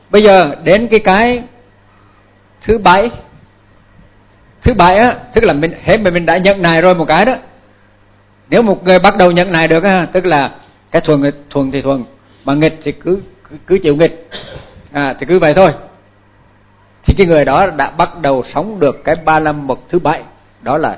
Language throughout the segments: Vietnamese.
Bây giờ đến cái thứ bảy á, tức là mình đã nhận nài rồi một cái đó. Nếu một người bắt đầu nhận nài được á, tức là cái thuần thì thuần, mà nghịch thì cứ chịu nghịch, thì cứ vậy thôi. Thì cái người đó đã bắt đầu sống được cái ba la mật thứ bảy, đó là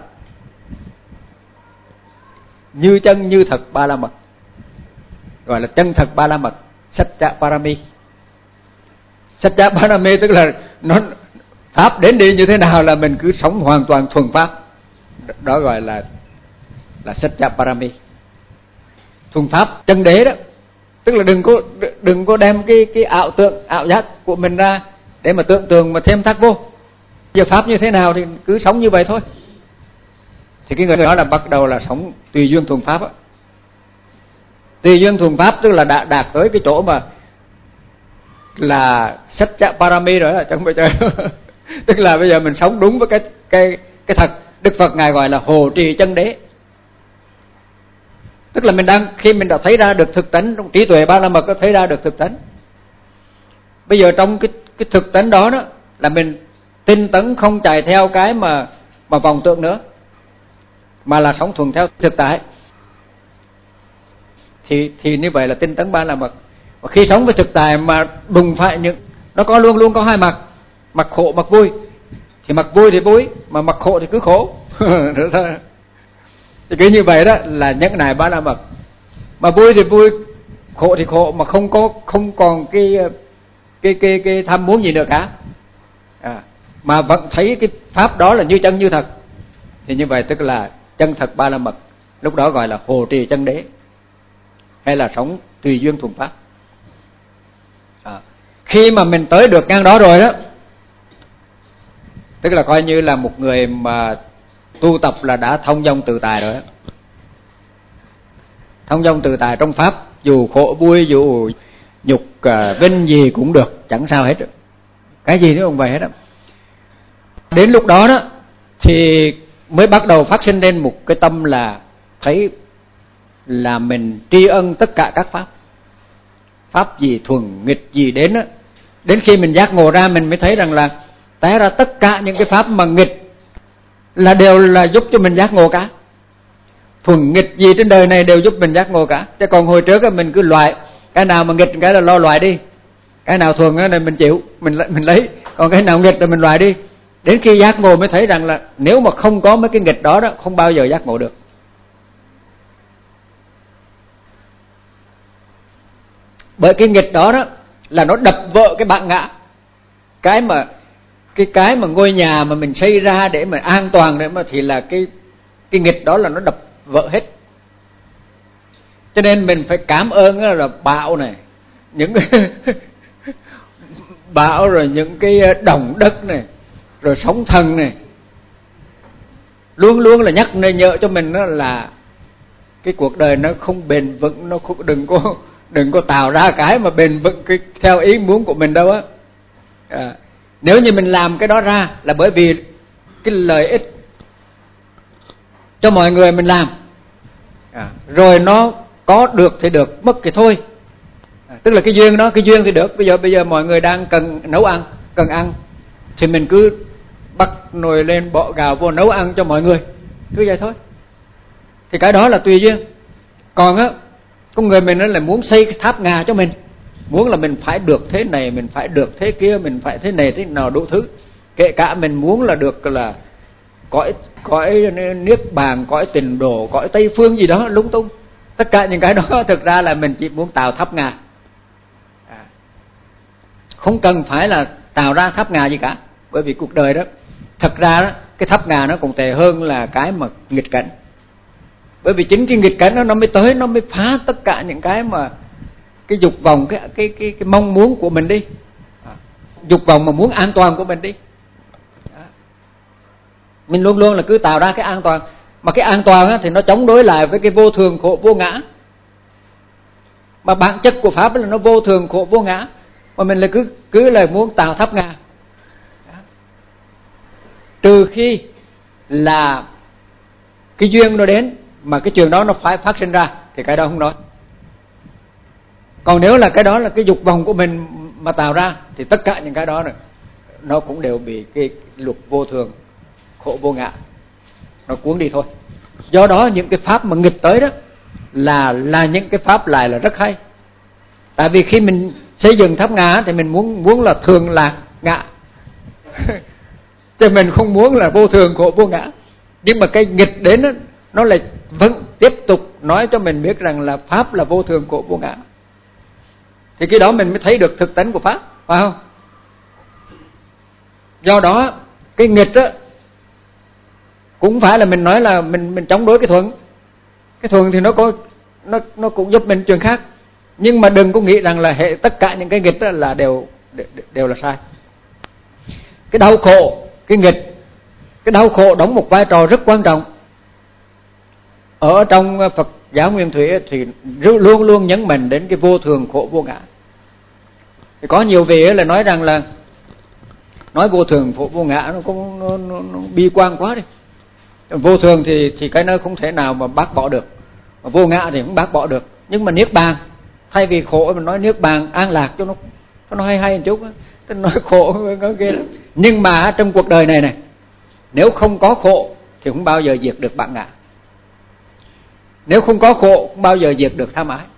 như chân như thật ba la mật, gọi là chân thật ba la mật, Satcha Parami. Satcha Parami tức là nó pháp đến đi như thế nào là mình cứ sống hoàn toàn thuần pháp, đó gọi là Satcha Parami, thuần pháp chân đế đó. Tức là đừng có đem cái ảo giác của mình ra để mà tưởng tượng mà thêm thắt vô. Giờ pháp như thế nào thì cứ sống như vậy thôi. Thì cái người đó là bắt đầu là sống tùy duyên thuần pháp á. Tùy duyên thuần pháp tức là đã đạt tới cái chỗ mà là Satcha Parami rồi đó, chẳng phải chơi. Tức là bây giờ mình sống đúng với cái thật. Đức Phật ngài gọi là hồ trì chân đế. Tức là khi mình đã thấy ra được thực tánh, trong trí tuệ ba la mật có thấy ra được thực tánh. Bây giờ trong cái thực tánh đó là mình tinh tấn, không chạy theo cái mà vọng tưởng nữa, mà là sống thuần theo thực tại. Thì như vậy là tinh tấn ba la mật. Và khi sống với thực tại mà đùng phải nó luôn luôn có hai mặt, mặt khổ mặt vui. Thì mặt vui thì vui, mà mặt khổ thì cứ khổ. Thì cứ như vậy đó là nhẫn nại ba la mật. Mà vui thì vui, khổ thì khổ, mà không còn cái tham muốn gì nữa cả. Mà vẫn thấy cái pháp đó là như chân như thật. Thì như vậy tức là chân thật ba la mật. Lúc đó gọi là hồ trì chân đế, hay là sống tùy duyên thuần pháp. Khi mà mình tới được ngang đó rồi đó, tức là coi như là một người mà tu tập là đã thông dong tự tại rồi đó. Thông dong tự tại trong pháp, dù khổ vui, dù nhục vinh gì cũng được, chẳng sao hết. Cái gì nó cũng vậy hết đó. Đến lúc đó đó thì mới bắt đầu phát sinh lên một cái tâm là thấy là mình tri ân tất cả các pháp. Pháp gì thuần nghịch gì đến đó. Đến khi mình giác ngộ ra mình mới thấy rằng là té ra tất cả những cái pháp mà nghịch là đều là giúp cho mình giác ngộ cả. Thuần nghịch gì trên đời này đều giúp mình giác ngộ cả. Chứ còn hồi trước mình cứ loại, cái nào mà nghịch cái là lo loại đi, cái nào thuần này mình chịu, mình lấy, còn cái nào nghịch là mình loại đi. Đến khi giác ngộ mới thấy rằng là nếu mà không có mấy cái nghịch đó không bao giờ giác ngộ được. Bởi cái nghịch đó là nó đập vỡ cái bản ngã. Cái mà ngôi nhà mà mình xây ra để mà an toàn để mà thì là cái nghịch đó là nó đập vỡ hết. Cho nên mình phải cảm ơn là bão này, những bão, rồi những cái động đất này, rồi sóng thần này, luôn luôn là nhắc nhở cho mình là cái cuộc đời nó không bền vững, nó không, đừng có tạo ra cái mà bền vững theo ý muốn của mình đâu á. Nếu như mình làm cái đó ra là bởi vì cái lợi ích cho mọi người mình làm, rồi nó có được thì được, mất thì thôi. Tức là cái duyên đó, cái duyên thì được. Bây giờ mọi người đang cần nấu ăn, cần ăn, thì mình cứ bắt nồi lên bỏ gạo vô nấu ăn cho mọi người, cứ vậy thôi. Thì cái đó là tùy duyên. Còn con người mình là muốn xây cái tháp ngà cho mình, muốn là mình phải được thế này, mình phải được thế kia, mình phải thế này thế nào đủ thứ. Kể cả mình muốn là được là cõi niết bàn, cõi tịnh độ, cõi tây phương gì đó lung tung. Tất cả những cái đó thực ra là mình chỉ muốn tạo tháp ngà, không cần phải là tạo ra tháp ngà gì cả. Bởi vì cuộc đời đó thật ra đó, cái tháp ngà nó còn tệ hơn là cái mà nghịch cảnh. Bởi vì chính cái nghịch cảnh đó nó mới tới, nó mới phá tất cả những cái mà cái dục vọng, cái mong muốn của mình đi, dục vọng mà muốn an toàn của mình đi. Mình luôn luôn là cứ tạo ra cái an toàn, mà cái an toàn thì nó chống đối lại với cái vô thường khổ vô ngã. Mà bản chất của pháp là nó vô thường khổ vô ngã, mà mình là cứ là muốn tạo tháp ngà. Trừ khi là cái duyên nó đến mà cái chuyện đó nó phải phát sinh ra thì cái đó không nói. Còn nếu là cái đó là cái dục vọng của mình mà tạo ra, thì tất cả những cái đó này nó cũng đều bị cái luật vô thường khổ vô ngã nó cuốn đi thôi. Do đó những cái pháp mà nghịch tới đó là những cái pháp lại là rất hay. Tại vì khi mình xây dựng tháp ngã thì mình muốn là thường lạc ngã chứ mình không muốn là vô thường khổ vô ngã. Nhưng mà cái nghịch đến đó, nó lại vẫn tiếp tục nói cho mình biết rằng là pháp là vô thường khổ vô ngã. Thì cái đó mình mới thấy được thực tánh của pháp, phải không? Do đó cái nghịch đó cũng phải là mình nói là mình chống đối cái thuận. Cái thuận thì nó cũng giúp mình chuyện khác. Nhưng mà đừng có nghĩ rằng là hệ tất cả những cái nghịch đó là đều là sai. Cái đau khổ, cái nghịch, cái đau khổ đóng một vai trò rất quan trọng. Ở trong Phật giáo Nguyên Thủy thì luôn luôn nhấn mạnh đến cái vô thường khổ vô ngã. Thì có nhiều vị là nói rằng là nói vô thường khổ vô ngã nó cũng nó bi quan quá đi. Vô thường thì cái nó không thể nào mà bác bỏ được, mà vô ngã thì cũng bác bỏ được. Nhưng mà niết bàn, thay vì khổ mình nói niết bàn an lạc cho nó hay một chút, nói khổ có ghê lắm. Nhưng mà trong cuộc đời này nếu không có khổ thì không bao giờ diệt được bản ngã. Nếu không có khổ không bao giờ diệt được tham ái.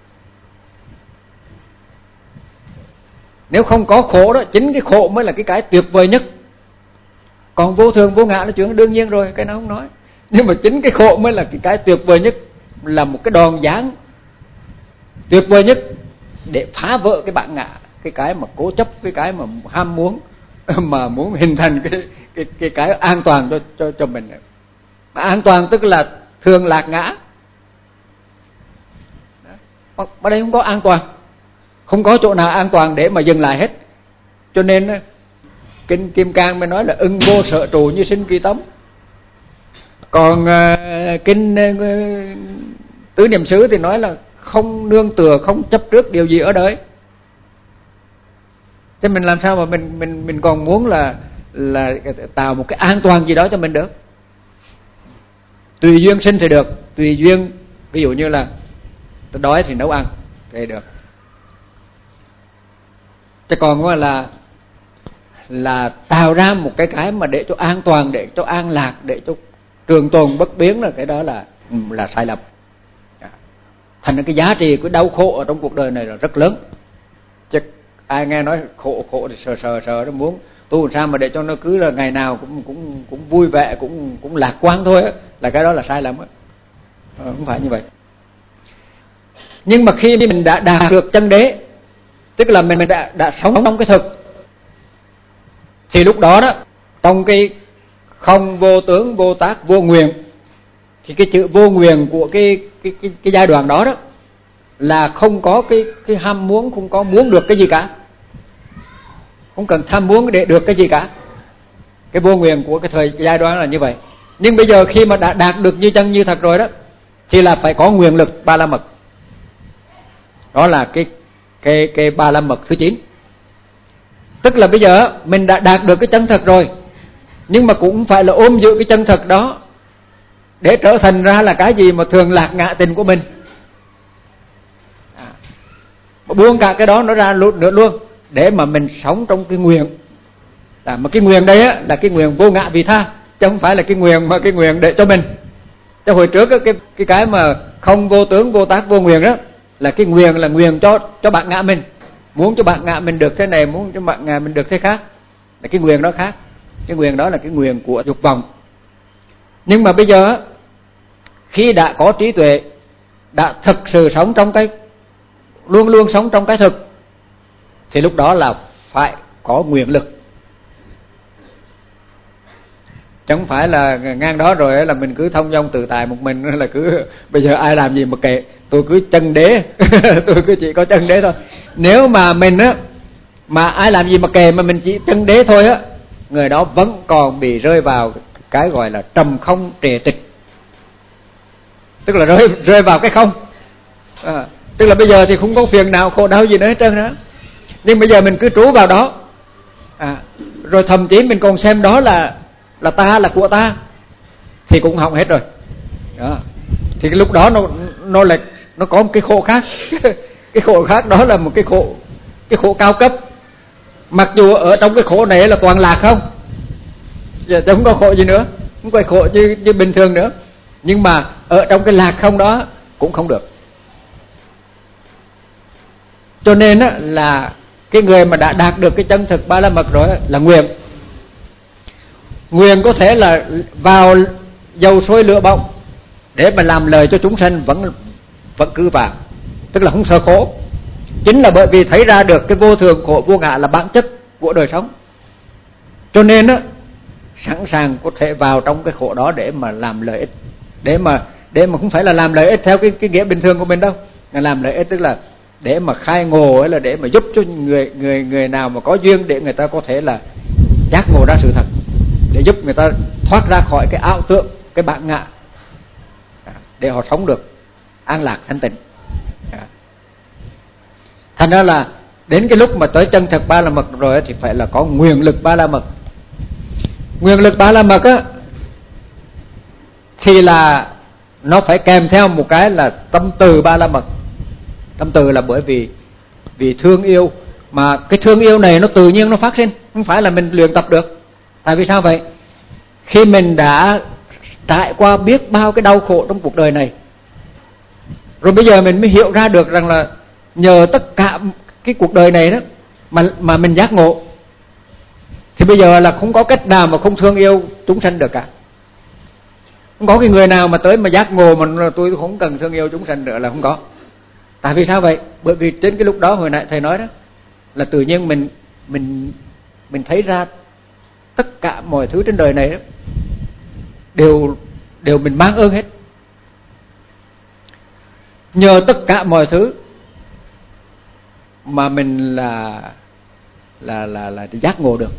Nếu không có khổ đó, chính cái khổ mới là cái tuyệt vời nhất. Còn vô thường vô ngã là chuyện đương nhiên rồi, cái nó không nói. Nhưng mà chính cái khổ mới là cái tuyệt vời nhất, là một cái đòn giáng tuyệt vời nhất để phá vỡ cái bản ngã, cái mà cố chấp, cái mà ham muốn, mà muốn hình thành cái an toàn cho mình. Mà an toàn tức là thường lạc ngã. Ở đây không có an toàn, không có chỗ nào an toàn để mà dừng lại hết. Cho nên Kinh Kim Cang mới nói là ưng vô sở trụ như sinh kỳ tấm. Còn Kinh Tứ Niệm xứ thì nói là không nương tựa, không chấp trước điều gì ở đời. Chứ mình làm sao mà mình còn muốn là tạo một cái an toàn gì đó cho mình được. Tùy duyên sinh thì được, tùy duyên, ví dụ như là tôi đói thì nấu ăn thì được. Chứ còn là tạo ra một cái mà để cho an toàn, để cho an lạc, để cho trường tồn bất biến, là cái đó là sai lầm. Thành ra cái giá trị của đau khổ ở trong cuộc đời này là rất lớn. Chứ ai nghe nói khổ thì sợ nó muốn tu làm sao mà để cho nó cứ là ngày nào cũng vui vẻ, cũng lạc quan thôi á, là cái đó là sai lầm á. Không phải như vậy. Nhưng mà khi mình đã đạt được chân đế, tức là mình đã sống trong cái thực, thì lúc đó trong cái không vô tướng vô tác vô nguyện, thì cái chữ vô nguyện của cái giai đoạn đó là không có cái ham muốn, không có muốn được cái gì cả, không cần tham muốn để được cái gì cả. Cái vô nguyện của cái giai đoạn là như vậy. Nhưng bây giờ khi mà đã đạt được như chân như thật rồi đó, thì là phải có nguyện lực ba la mật. Đó là cái ba la mật thứ 9. Tức là bây giờ mình đã đạt được cái chân thật rồi, nhưng mà cũng phải là ôm giữ cái chân thật đó để trở thành ra là cái gì mà thường lạc ngã tình của mình. Buông cả cái đó nó ra nữa luôn, để mà mình sống trong cái nguyện. Mà cái nguyện đây là cái nguyện vô ngã vị tha, chứ không phải là cái nguyện mà cái nguyện để cho mình. Cho hồi trước cái mà không vô tướng vô tác vô nguyện đó, là cái nguyện là nguyện cho bạn ngã mình, muốn cho bạn ngã mình được thế này, muốn cho bạn ngã mình được thế khác, là cái nguyện đó khác. Cái nguyện đó là cái nguyện của dục vọng. Nhưng mà bây giờ khi đã có trí tuệ, đã thực sự sống trong cái, luôn luôn sống trong cái thực, thì lúc đó là phải có nguyện lực. Chứ không phải là ngang đó rồi là mình cứ thông dong tự tại một mình, là cứ bây giờ ai làm gì mà kệ, tôi cứ chân đế tôi cứ chỉ có chân đế thôi. Nếu mà mình mà ai làm gì mà kệ, mà mình chỉ chân đế thôi người đó vẫn còn bị rơi vào cái gọi là trầm không trệ tịch. Tức là rơi vào cái không. Tức là bây giờ thì không có phiền nào khổ đau gì nữa hết trơn đó. Nhưng bây giờ mình cứ trú vào đó, rồi thậm chí mình còn xem đó là ta, là của ta, thì cũng hỏng hết rồi đó. Thì cái lúc đó nó có một cái khổ khác cái khổ khác đó là một cái khổ cao cấp, Mặc dù ở trong cái khổ này là toàn lạc không, giờ không có khổ gì nữa, không có khổ như bình thường nữa, nhưng mà ở trong cái lạc không đó cũng không được. Cho nên á, là cái người mà đã đạt được cái chân thực ba la mật rồi là nguyện có thể là vào dầu sôi lửa bỏng để mà làm lời cho chúng sanh vẫn cứ vào, tức là không sợ khổ. Chính là bởi vì thấy ra được cái vô thường khổ vô ngã là bản chất của đời sống, cho nên á, sẵn sàng có thể vào trong cái khổ đó để mà làm lợi ích, để mà không phải là làm lợi ích theo cái nghĩa bình thường của mình đâu, là làm lợi ích tức là để mà khai ngộ, hay là để mà giúp cho người nào mà có duyên để người ta có thể là giác ngộ ra sự thật, để giúp người ta thoát ra khỏi cái ảo tưởng, cái bản ngã, để họ sống được an lạc thanh tịnh. Thành ra là đến cái lúc mà tới chân thực ba la mật rồi thì phải là có nguyện lực ba la mật. Nguyện lực ba la mật á thì là nó phải kèm theo một cái là tâm từ ba la mật. Tâm từ là bởi vì thương yêu, mà cái thương yêu này nó tự nhiên nó phát sinh, không phải là mình luyện tập được. Tại vì sao vậy? Khi mình đã trải qua biết bao cái đau khổ trong cuộc đời này, rồi bây giờ mình mới hiểu ra được rằng là nhờ tất cả cái cuộc đời này đó mà mình giác ngộ, thì bây giờ là không có cách nào mà không thương yêu chúng sanh được cả. Không có cái người nào mà tới mà giác ngộ mà tôi không cần thương yêu chúng sanh nữa là không có. Tại vì sao vậy? Bởi vì trên cái lúc đó hồi nãy thầy nói đó, là tự nhiên mình thấy ra tất cả mọi thứ trên đời này đó, đều mình mang ơn hết. Nhờ tất cả mọi thứ mà mình là giác ngộ được.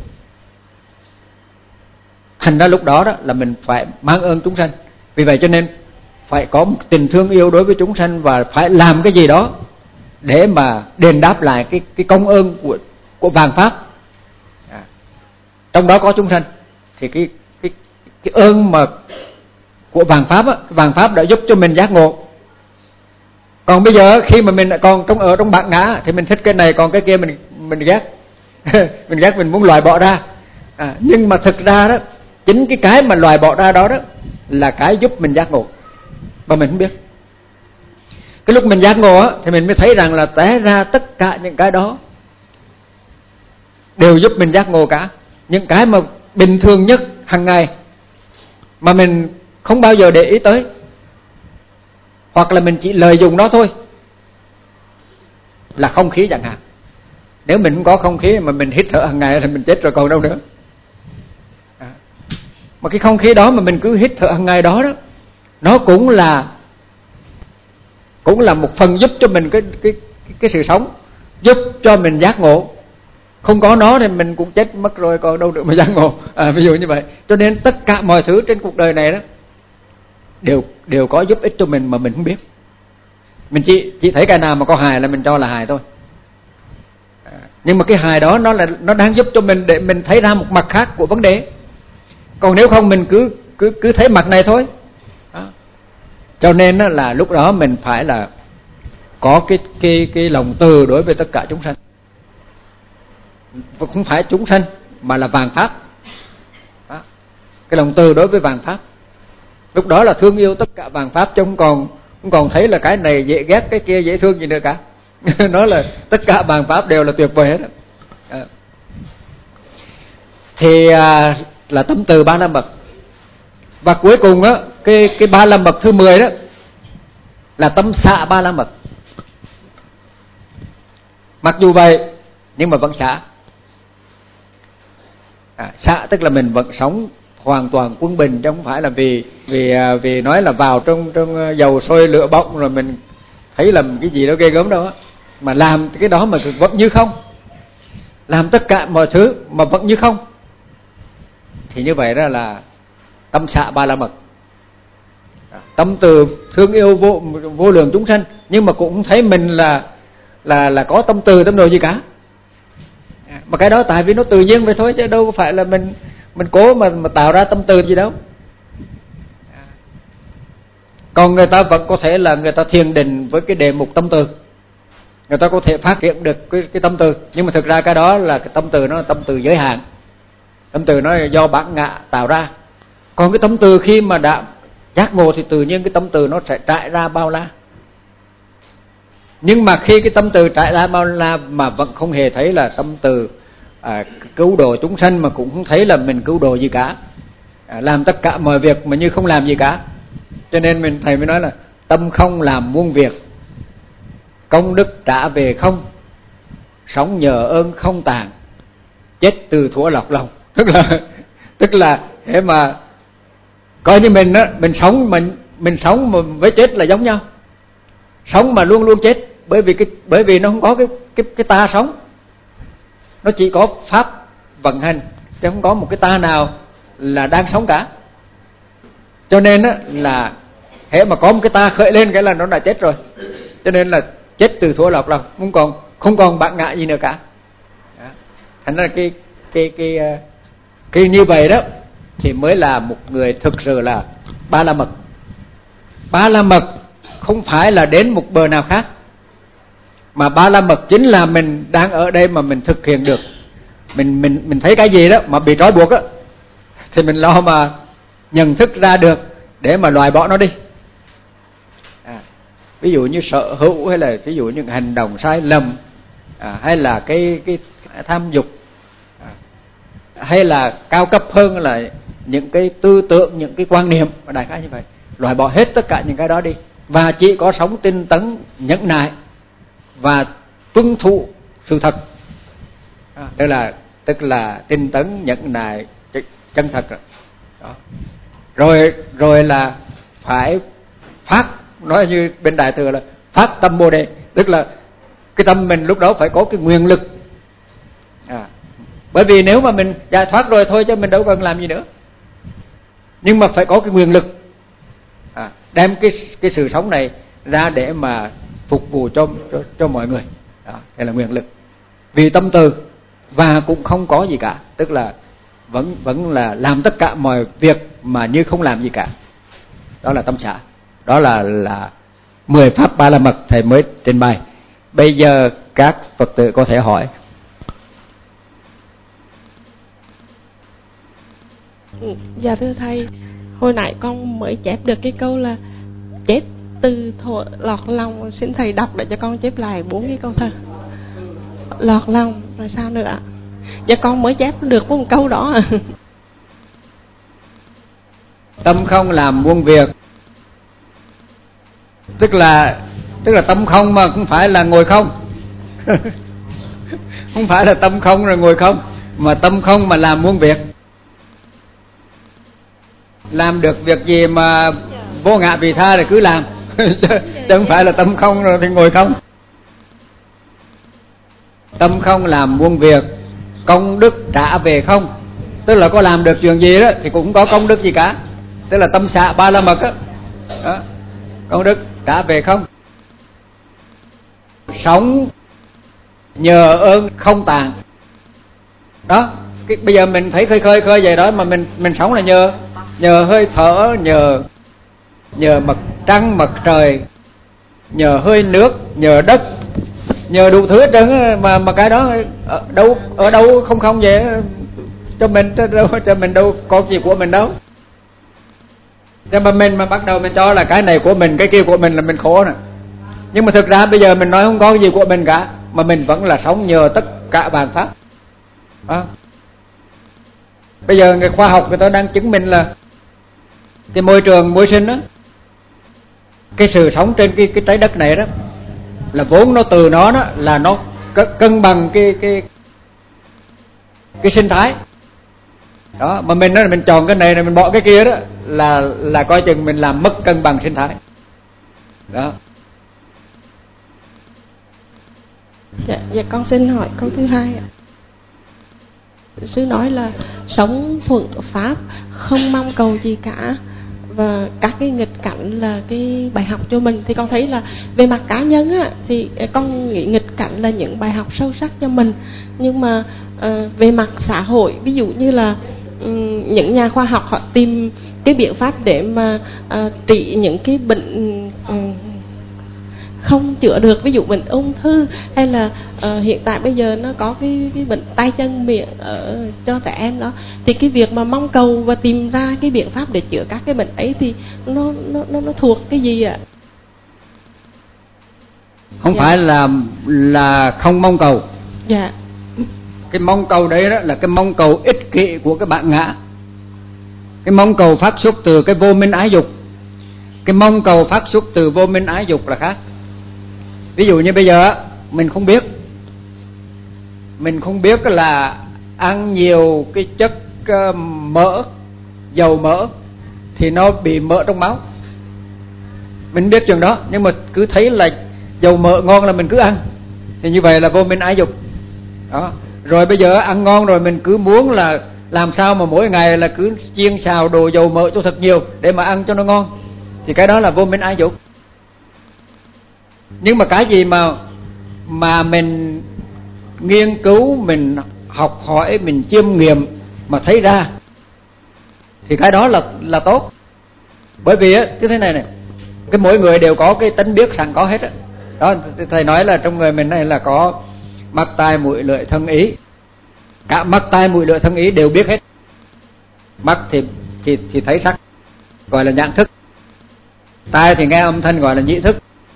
Thành ra lúc đó đó là mình phải mang ơn chúng sanh. Vì vậy cho nên phải có một tình thương yêu đối với chúng sanh, và phải làm cái gì đó để mà đền đáp lại cái công ơn của vạn pháp. Trong đó có chúng sanh, thì cái ơn mà của vạn pháp á, vạn pháp đã giúp cho mình giác ngộ. Còn bây giờ khi mà mình còn ở trong bản ngã thì mình thích cái này, còn cái kia mình ghét. Mình ghét, mình muốn loại bỏ ra. Nhưng mà thực ra đó, chính cái mà loại bỏ ra đó là cái giúp mình giác ngộ, mà mình không biết. Cái lúc mình giác ngộ á, thì mình mới thấy rằng là té ra tất cả những cái đó đều giúp mình giác ngộ cả. Những cái mà bình thường nhất hàng ngày mà mình không bao giờ để ý tới, hoặc là mình chỉ lợi dụng nó thôi, là không khí chẳng hạn. Nếu mình không có không khí mà mình hít thở hàng ngày thì mình chết rồi còn đâu nữa. Mà cái không khí đó mà mình cứ hít thở hàng ngày đó, nó cũng là một phần giúp cho mình cái sự sống, giúp cho mình giác ngộ. Không có nó thì mình cũng chết mất rồi còn đâu được mà giác ngộ. Ví dụ như vậy. Cho nên tất cả mọi thứ trên cuộc đời này đó đều có giúp ích cho mình mà mình không biết. Mình chỉ thấy cái nào mà có hài là mình cho là hài thôi. Nhưng mà cái hài đó nó đang giúp cho mình để mình thấy ra một mặt khác của vấn đề. Còn nếu không mình cứ thấy mặt này thôi. Cho nên là lúc đó mình phải là có cái lòng từ đối với tất cả chúng sanh. Không phải chúng sanh mà là vạn pháp. Cái lòng từ đối với vạn pháp. Lúc đó là thương yêu tất cả vạn pháp, chứ không còn thấy là cái này dễ ghét, cái kia dễ thương gì nữa cả. Nói là tất cả vạn pháp đều là tuyệt vời hết. Thì là tâm từ ba la mật. Và cuối cùng á, cái ba la mật thứ 10 đó là tâm xả ba la mật. Mặc dù vậy nhưng mà vẫn xả. Xả tức là mình vẫn sống hoàn toàn quân bình, chứ không phải là vì nói là vào trong dầu sôi lửa bỏng rồi mình thấy làm cái gì đó ghê gớm đâu á, mà làm cái đó mà vẫn như không, làm tất cả mọi thứ mà vẫn như không, thì như vậy đó là tâm xả ba la mật. Tâm từ thương yêu vô lượng chúng sanh, nhưng mà cũng không thấy mình là có tâm từ tâm đồ gì cả. Mà cái đó tại vì nó tự nhiên vậy thôi, chứ đâu có phải là mình cố mà tạo ra tâm từ gì đâu. Còn người ta vẫn có thể là người ta thiền định với cái đề mục tâm từ, người ta có thể phát hiện được cái tâm từ, nhưng mà thực ra cái đó là cái tâm từ, nó là tâm từ giới hạn, tâm từ nó là do bản ngã tạo ra. Còn cái tâm từ khi mà đã giác ngộ thì tự nhiên cái tâm từ nó sẽ trải ra bao la. Nhưng mà khi cái tâm từ trải ra bao la mà vẫn không hề thấy là tâm từ cứu độ chúng sanh, mà cũng không thấy là mình cứu độ gì cả, làm tất cả mọi việc mà như không làm gì cả. Cho nên thầy mới nói là tâm không làm muôn việc, công đức trả về không, sống nhờ ơn không tàn, chết từ thuở lọc lòng. Tức là để mà coi như mình á, mình sống mà với chết là giống nhau. Sống mà luôn luôn chết, bởi vì nó không có cái ta sống, nó chỉ có pháp vận hành, chứ không có một cái ta nào là đang sống cả. Cho nên á là hễ mà có một cái ta khởi lên cái là nó đã chết rồi. Cho nên là chết từ thuở lọc lòng, không còn bản ngã gì nữa cả. Thành ra cái như vậy đó thì mới là một người thực sự là Ba La Mật. Ba La Mật không phải là đến một bờ nào khác, mà Ba La Mật chính là mình đang ở đây mà mình thực hiện được. Mình thấy cái gì đó mà bị trói buộc á, thì mình lo mà nhận thức ra được để mà loại bỏ nó đi. Ví dụ như sở hữu, hay là ví dụ những hành động sai lầm, hay là cái tham dục, hay là cao cấp hơn là những cái tư tưởng, những cái quan niệm, đại khái như vậy. Loại bỏ hết tất cả những cái đó đi, và chỉ có sống tinh tấn, nhẫn nại và tuân thủ sự thật. Tức là tinh tấn, nhẫn nại, chân thật đó. Rồi là phải phát, nói như bên Đại Thừa là phát tâm Bồ Đề, tức là cái tâm mình lúc đó phải có cái nguyện lực. Bởi vì nếu mà mình giải thoát rồi thôi chứ mình đâu cần làm gì nữa, nhưng mà phải có cái nguyện lực, đem cái sự sống này ra để mà phục vụ cho mọi người. Đó, đây là nguyện lực. Vì tâm từ và cũng không có gì cả, tức là vẫn là làm tất cả mọi việc mà như không làm gì cả. Đó là tâm xả. Đó là 10 pháp Ba La Mật thầy mới trình bày. Bây giờ các Phật tử có thể hỏi. Dạ thưa thầy, hồi nãy con mới chép được cái câu là chết từ thuở lọt lòng, xin thầy đọc để cho con chép lại 4 cái câu thơ. Lọt lòng rồi sao nữa ạ? Dạ con mới chép được một câu đó à. Tâm không làm muôn việc, tức là tâm không mà không phải là ngồi không. Không phải là tâm không rồi ngồi không, mà tâm không mà làm muôn việc. Làm được việc gì mà vô ngã vị tha thì cứ làm. Chứ không phải là tâm không rồi thì ngồi không. Tâm không làm muôn việc, công đức trả về không. Tức là có làm được chuyện gì đó thì cũng có công đức gì cả. Tức là tâm xạ Ba La Mật đó. Công đức trả về không. Sống nhờ ơn không tàn. Đó, bây giờ mình thấy khơi vậy đó, mà mình sống là nhờ hơi thở, nhờ mặt trăng mặt trời, nhờ hơi nước, nhờ đất, nhờ đủ thứ hết trơn mà cái đó ở đâu không vậy cho mình đâu có gì của mình đâu. Nhưng mà mình mà bắt đầu mình cho là cái này của mình, cái kia của mình là mình khổ nè. Nhưng mà thực ra bây giờ mình nói không có gì của mình cả, mà mình vẫn là sống nhờ tất cả vạn pháp. Bây giờ người khoa học người ta đang chứng minh là cái môi trường môi sinh đó, cái sự sống trên cái trái đất này đó, là vốn nó từ nó đó là nó cân bằng cái sinh thái đó, mà mình nói là mình chọn cái này là mình bỏ cái kia đó, là coi chừng mình làm mất cân bằng sinh thái đó. Dạ con xin hỏi câu thứ hai ạ. Sư nói là sống thuận pháp, không mong cầu gì cả, và các cái nghịch cảnh là cái bài học cho mình. Thì con thấy là về mặt cá nhân á, thì con nghĩ nghịch cảnh là những bài học sâu sắc cho mình. Nhưng mà về mặt xã hội, ví dụ như là những nhà khoa học họ tìm cái biện pháp để mà trị những cái bệnh không chữa được, ví dụ bệnh ung thư hay là hiện tại bây giờ nó có cái bệnh tay chân miệng cho trẻ em đó, thì cái việc mà mong cầu và tìm ra cái biện pháp để chữa các cái bệnh ấy thì nó thuộc cái gì ạ? Không phải là không mong cầu. Dạ. Cái mong cầu đấy đó là cái mong cầu ích kỷ của cái bạn ngã. Cái mong cầu phát xuất từ cái vô minh ái dục. Cái mong cầu phát xuất từ vô minh ái dục là khác. Ví dụ như bây giờ mình không biết là ăn nhiều cái chất mỡ, dầu mỡ thì nó bị mỡ trong máu. Mình biết chuyện đó, nhưng mà cứ thấy là dầu mỡ ngon là mình cứ ăn, thì như vậy là vô minh ái dục đó. Rồi bây giờ ăn ngon rồi mình cứ muốn là làm sao mà mỗi ngày là cứ chiên xào đồ dầu mỡ cho thật nhiều để mà ăn cho nó ngon, thì cái đó là vô minh ái dục. Nhưng mà cái gì mà mình nghiên cứu, mình học hỏi, mình chiêm nghiệm mà thấy ra thì cái đó là tốt. Bởi vì á, cái thế này cái mỗi người đều có cái tánh biết sẵn có hết á. Đó, thầy nói là trong người mình này là có mắt tai mũi lưỡi thân ý. Cả mắt tai mũi lưỡi thân ý đều biết hết. Mắt thì thấy sắc, gọi là nhãn thức. Tai thì nghe âm thanh, gọi là nhĩ thức.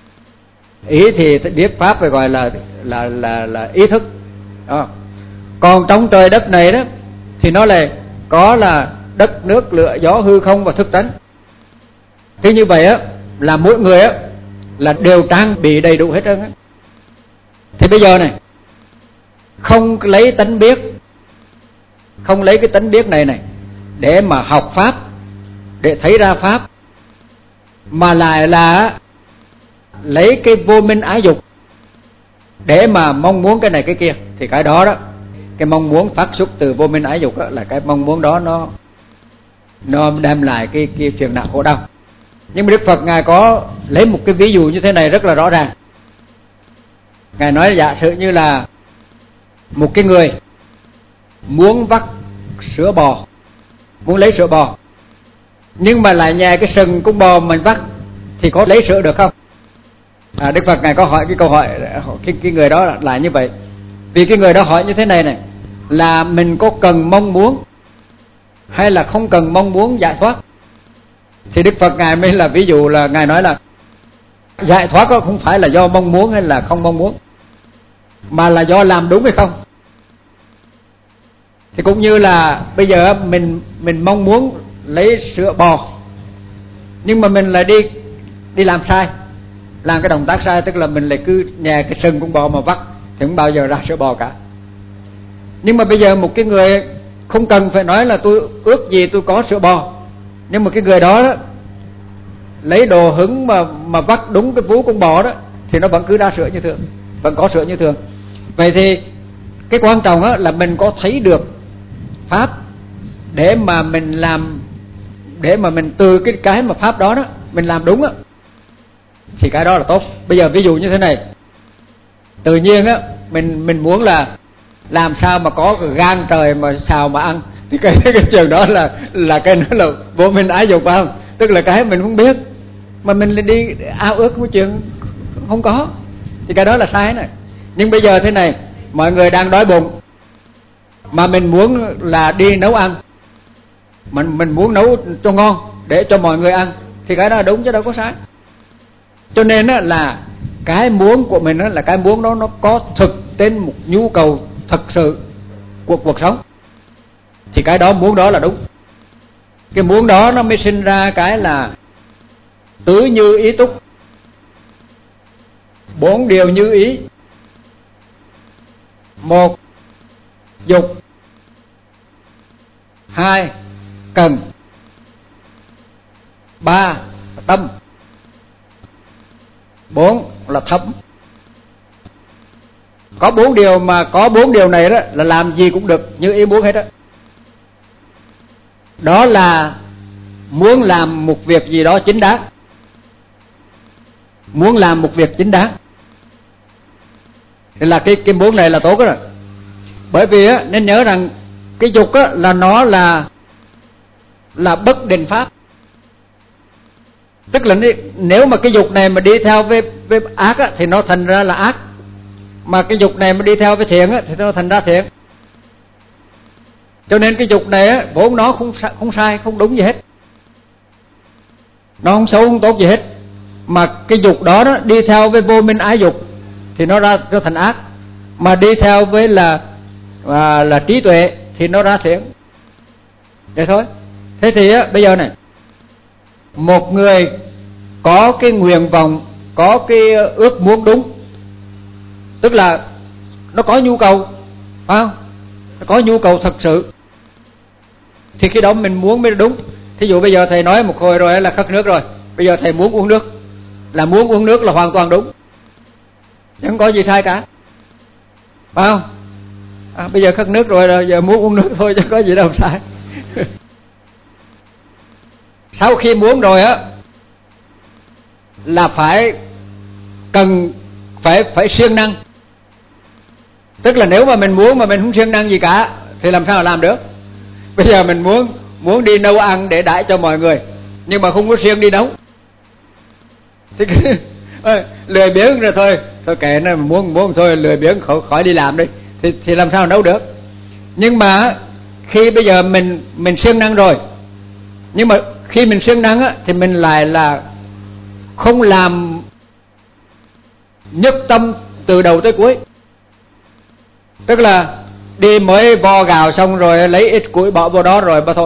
Ý thì biết pháp, phải gọi là ý thức đó. Còn trong trời đất này đó thì nó lại có là đất, nước, lửa, gió, hư không và thức tánh. Thế như vậy á là mỗi người á là đều trang bị đầy đủ hết trơn á. Thì bây giờ này, không lấy tánh biết, không lấy cái tánh biết này để mà học pháp, để thấy ra pháp, mà lại là lấy cái vô minh ái dục để mà mong muốn cái này cái kia, thì cái đó cái mong muốn phát xuất từ vô minh ái dục đó, là cái mong muốn đó nó đem lại cái phiền não khổ đau. Nhưng mà Đức Phật Ngài có lấy một cái ví dụ như thế này rất là rõ ràng. Ngài nói giả sử như là một cái người muốn vắt sữa bò, muốn lấy sữa bò, nhưng mà lại nhè cái sừng con bò mình vắt thì có lấy sữa được không? Đức Phật Ngài có hỏi cái câu hỏi cái người đó là như vậy. Vì cái người đó hỏi như thế này là mình có cần mong muốn hay là không cần mong muốn giải thoát. Thì Đức Phật Ngài mới là ví dụ là Ngài nói là giải thoát đó không phải là do mong muốn hay là không mong muốn, mà là do làm đúng hay không. Thì cũng như là bây giờ mình mong muốn lấy sữa bò, nhưng mà mình lại đi làm sai, làm cái động tác sai, tức là mình lại cứ nhè cái sừng con bò mà vắt thì không bao giờ ra sữa bò cả. Nhưng mà bây giờ một cái người không cần phải nói là tôi ước gì tôi có sữa bò, nhưng mà cái người đó lấy đồ hứng mà vắt đúng cái vú con bò đó thì nó vẫn cứ ra sữa như thường, vẫn có sữa như thường. Vậy thì cái quan trọng là mình có thấy được pháp để mà mình làm, để mà mình từ cái mà pháp đó mình làm đúng thì cái đó là tốt. Bây giờ ví dụ như thế này, tự nhiên mình muốn là làm sao mà có cái gan trời mà xào mà ăn, thì cái trường đó là cái đó là vô minh ái dục, phải không? Tức là cái mình không biết mà mình đi ao ước một chuyện không có, thì cái đó là sai này. Nhưng bây giờ thế này, mọi người đang đói bụng mà mình muốn là đi nấu ăn, mình muốn nấu cho ngon để cho mọi người ăn, thì cái đó là đúng chứ đâu có sai. Cho nên là cái muốn của mình là cái muốn đó nó có thực trên một nhu cầu thật sự của cuộc sống, thì cái đó muốn đó là đúng. Cái muốn đó nó mới sinh ra cái là tứ như ý túc, 4 điều như ý. 1. Dục. 2. Cần. 3. Tâm. 4 là thấm. Có 4 điều, mà có 4 điều này đó là làm gì cũng được như ý muốn hết đó. Đó là muốn làm một việc gì đó chính đáng, muốn làm một việc chính đáng, thì là cái muốn này là tốt đó. Bởi vì nên nhớ rằng cái dục là nó là bất định pháp. Tức là nếu mà cái dục này mà đi theo với ác á, thì nó thành ra là ác. Mà cái dục này mà đi theo với thiện á, thì nó thành ra thiện. Cho nên cái dục này á, vốn nó không sai, không đúng gì hết. Nó không xấu, không tốt gì hết. Mà cái dục đó đi theo với vô minh ái dục thì nó ra thành ác. Mà đi theo với là trí tuệ thì nó ra thiện. Vậy thôi. Thế thì á, bây giờ này, một người có cái nguyện vọng, có cái ước muốn đúng, tức là nó có nhu cầu, phải không? Nó có nhu cầu thật sự, thì khi đó mình muốn mới đúng. Thí dụ bây giờ thầy nói một hồi rồi là khát nước rồi, bây giờ thầy muốn uống nước, là muốn uống nước là hoàn toàn đúng, chẳng có gì sai cả, phải không? Bây giờ khát nước rồi là giờ muốn uống nước thôi, chẳng có gì đâu sai. Sau khi muốn rồi á là phải siêng năng. Tức là nếu mà mình muốn mà mình không siêng năng gì cả thì làm sao mà làm được. Bây giờ mình muốn đi nấu ăn để đãi cho mọi người, nhưng mà không có siêng đi nấu thì lười biếng rồi thôi kệ nó, muốn thôi lười biếng khỏi đi làm đi thì làm sao nấu được. Nhưng mà khi bây giờ mình siêng năng rồi, nhưng mà khi mình siêng năng á thì mình lại là không làm nhất tâm từ đầu tới cuối. Tức là đi mới vo gạo xong rồi lấy ít củi bỏ vào đó rồi thôi.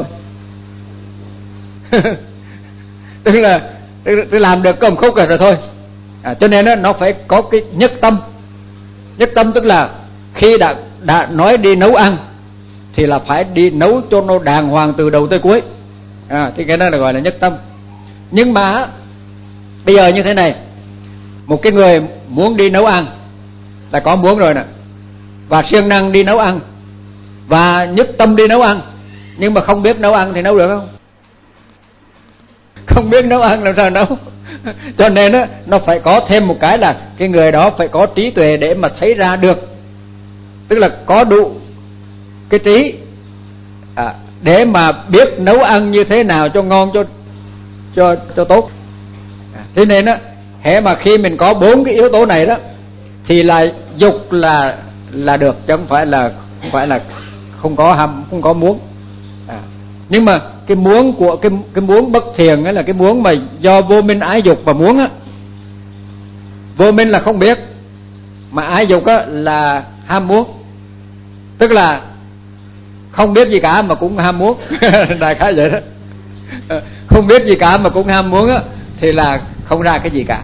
Tức là làm được có một khúc rồi thôi. Cho nên nó phải có cái nhất tâm. Nhất tâm tức là khi đã nói đi nấu ăn thì là phải đi nấu cho nó đàng hoàng từ đầu tới cuối. Thì cái đó là gọi là nhất tâm. Nhưng mà bây giờ như thế này, một cái người muốn đi nấu ăn là có muốn rồi nè, và siêng năng đi nấu ăn, và nhất tâm đi nấu ăn, nhưng mà không biết nấu ăn thì nấu được không? Không biết nấu ăn làm sao nấu. Cho nên nó phải có thêm một cái là cái người đó phải có trí tuệ để mà thấy ra được. Tức là có đủ cái trí để mà biết nấu ăn như thế nào cho ngon, cho tốt. Thế nên hễ mà khi mình có 4 cái yếu tố này đó thì là dục là được, chứ không phải là không có muốn. Nhưng mà cái muốn của cái muốn bất thiện ấy là cái muốn mà do vô minh ái dục mà muốn á. Vô minh là không biết, mà ái dục á là ham muốn. Tức là không biết gì cả mà cũng ham muốn. Đại khái vậy đó. Không biết gì cả mà cũng ham muốn á thì là không ra cái gì cả.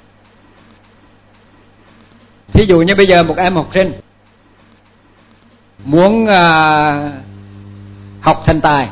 Thí dụ như bây giờ một em học sinh muốn học thành tài.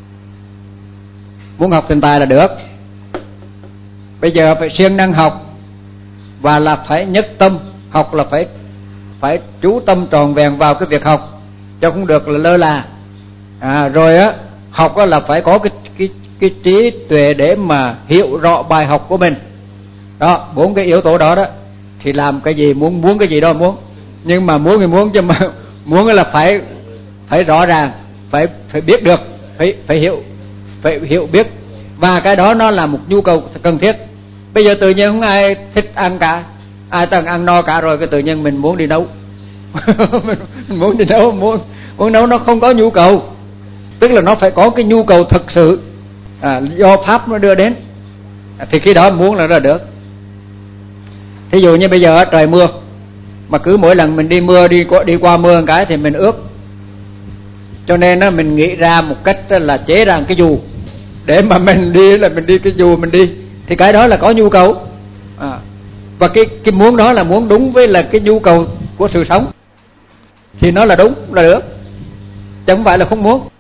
Muốn học thành tài là được. Bây giờ phải siêng năng học, và là phải nhất tâm. Học là phải chú tâm tròn vẹn vào cái việc học, chứ không được là lơ là. Rồi học là phải có cái trí tuệ để mà hiểu rõ bài học của mình. Đó, 4 cái yếu tố đó thì làm cái gì muốn cái gì đó muốn. Nhưng mà muốn thì muốn, chứ mà muốn là phải rõ ràng, phải biết được, phải hiểu biết, và cái đó nó là một nhu cầu cần thiết. Bây giờ tự nhiên không ai thích ăn cả, ai từng ăn no cả rồi, cái tự nhiên mình muốn đi nấu. Mình muốn đi nấu, muốn nấu nó không có nhu cầu. Tức là nó phải có cái nhu cầu thực sự do pháp nó đưa đến, thì khi đó muốn là được. Thí dụ như bây giờ trời mưa, mà cứ mỗi lần mình đi qua mưa một cái thì mình ướt. Cho nên mình nghĩ ra một cách là chế ra cái dù để mà mình đi cái dù mình đi, thì cái đó là có nhu cầu. Và cái muốn đó là muốn đúng với là cái nhu cầu của sự sống, thì nó là đúng, là được, chứ không phải là không muốn.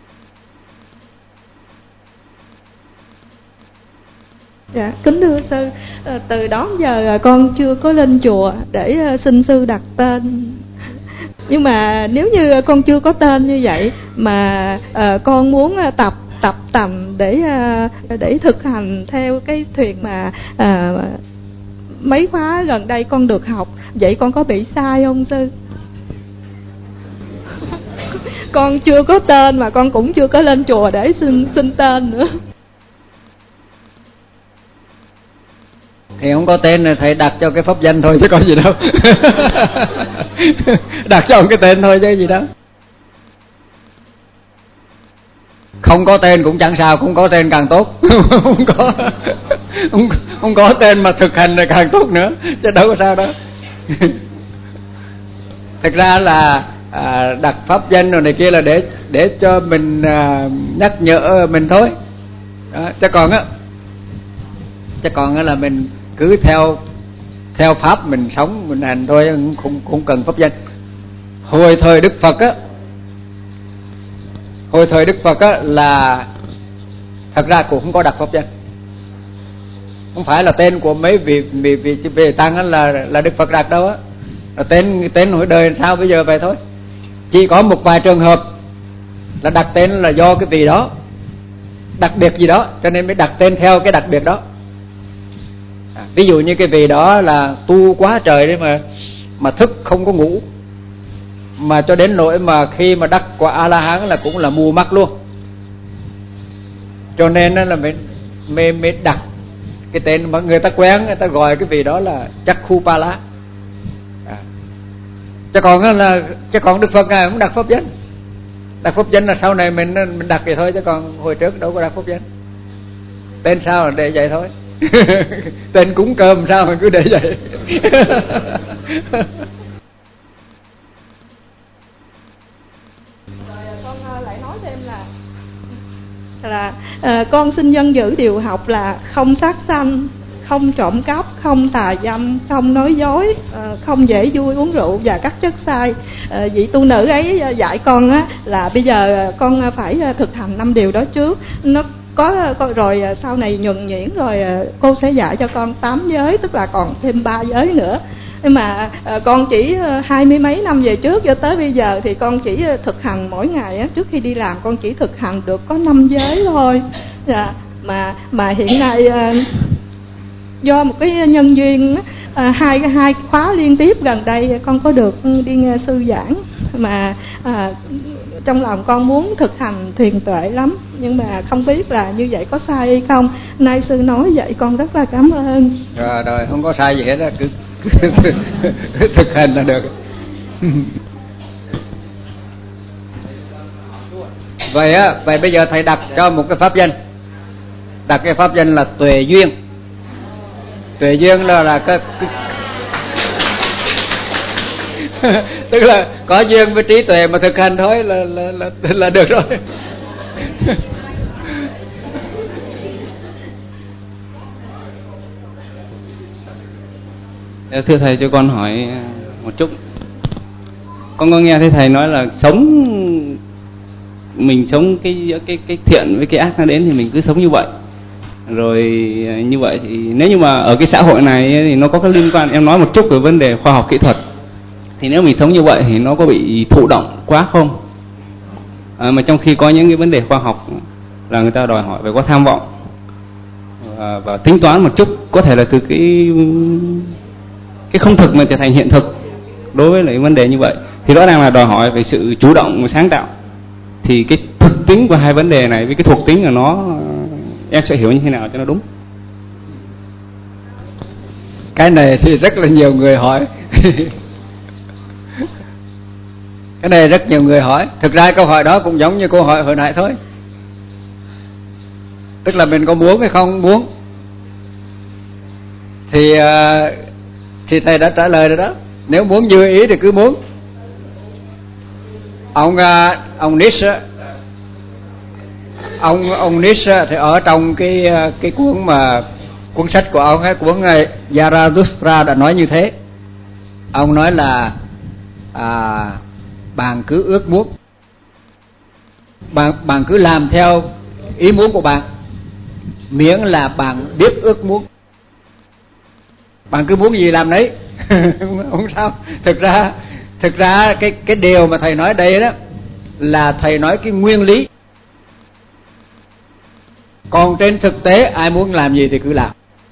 Dạ, kính thưa sư, từ đó giờ con chưa có lên chùa để xin sư đặt tên. Nhưng mà nếu như con chưa có tên như vậy mà con muốn tập tành để thực hành theo cái thuyền mà mấy khóa gần đây con được học, vậy con có bị sai không sư? Con chưa có tên mà con cũng chưa có lên chùa để xin tên nữa. Thì không có tên thầy đặt cho cái pháp danh thôi chứ có gì đâu. Đặt cho cái tên thôi chứ gì đâu. Không có tên cũng chẳng sao, không có tên càng tốt. Không có tên mà thực hành là càng tốt nữa, chứ đâu có sao đâu. Thực ra là đặt pháp danh rồi này kia là để cho mình nhắc nhở mình thôi. Đó, chứ còn là mình cứ theo pháp mình sống mình hành thôi, không cần pháp danh. Hồi thời Đức Phật á là thật ra cũng không có đặt pháp danh. Không phải là tên của mấy vị tăng á là Đức Phật đặt đâu á. Là tên hồi đời sao bây giờ vậy thôi. Chỉ có một vài trường hợp là đặt tên là do cái vị đó đặc biệt gì đó, cho nên mới đặt tên theo cái đặc biệt đó. Ví dụ như cái vị đó là tu quá trời đấy mà thức không có ngủ, mà cho đến nỗi mà khi mà đắc quả A-la-hán là cũng là mù mắt luôn. Cho nên là mới đặt cái tên mà người ta quen, người ta gọi cái vị đó là Chakkhupala. Chứ còn Đức Phật ngài cũng đặt pháp danh. Đặt pháp danh là sau này mình đặt vậy thôi, chứ còn hồi trước đâu có đặt pháp danh. Tên sao là để vậy thôi. Tên cúng cơm sao mình cứ để vậy. Con lại nói thêm là con xin dân giữ điều học là không sát sanh, không trộm cắp, không tà dâm, không nói dối, không dễ vui uống rượu và các chất sai. Vị tu nữ ấy dạy con á là bây giờ con phải thực hành 5 điều đó trước. Nó có rồi sau này nhuần nhuyễn rồi cô sẽ dạy cho con 8 giới, tức là còn thêm 3 giới nữa. Nhưng mà con chỉ 20 mấy năm về trước cho tới bây giờ thì con chỉ thực hành mỗi ngày á, trước khi đi làm con chỉ thực hành được có 5 giới thôi. Mà hiện nay do một cái nhân duyên hai khóa liên tiếp gần đây con có được đi nghe sư giảng, mà trong lòng con muốn thực hành thiền tuệ lắm, nhưng mà không biết là như vậy có sai hay không. Nay sư nói vậy con rất là cảm ơn. Rồi không có sai gì hết á, cứ thực hành là được. Vậy bây giờ thầy đặt cho một cái pháp danh. Đặt cái pháp danh là tuệ duyên. Tuệ duyên là cái tức là có duyên với trí tuệ mà thực hành thôi là được rồi. Thưa thầy, cho con hỏi một chút. Con có nghe thấy thầy nói là mình sống cái thiện với cái ác nó đến thì mình cứ sống như vậy. Rồi như vậy thì nếu như mà ở cái xã hội này thì nó có cái liên quan, em nói một chút về vấn đề khoa học kỹ thuật, thì nếu mình sống như vậy thì nó có bị thụ động quá không? Mà trong khi có những cái vấn đề khoa học là người ta đòi hỏi phải có tham vọng và tính toán một chút, có thể là từ cái không thực mà trở thành hiện thực. Đối với lại vấn đề như vậy thì rõ ràng là đòi hỏi về sự chủ động và sáng tạo. Thì cái thực tính của hai vấn đề này với cái thuộc tính của nó, em sẽ hiểu như thế nào cho nó đúng? Cái này thì rất là nhiều người hỏi. Cái này rất nhiều người hỏi. Thực ra câu hỏi đó cũng giống như câu hỏi hồi nãy thôi. Tức là mình có muốn hay không muốn. Thì thầy đã trả lời rồi đó. Nếu muốn như ý thì cứ muốn. Ông Nietzsche, ông Nietzsche thì ở trong cái cuốn sách của ông ấy, cuốn Zarathustra đã nói như thế. Ông nói là bạn cứ ước muốn, bạn cứ làm theo ý muốn của bạn, miễn là bạn biết ước muốn. Bạn cứ muốn gì làm đấy. Không sao. Thực ra cái điều mà thầy nói đây đó là thầy nói cái nguyên lý. Còn trên thực tế ai muốn làm gì thì cứ làm.